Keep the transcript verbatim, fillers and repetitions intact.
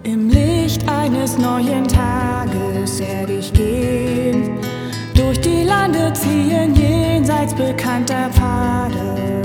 Im Licht eines neuen Tages werd ich gehen, durch die Lande ziehen jenseits bekannter Pfade.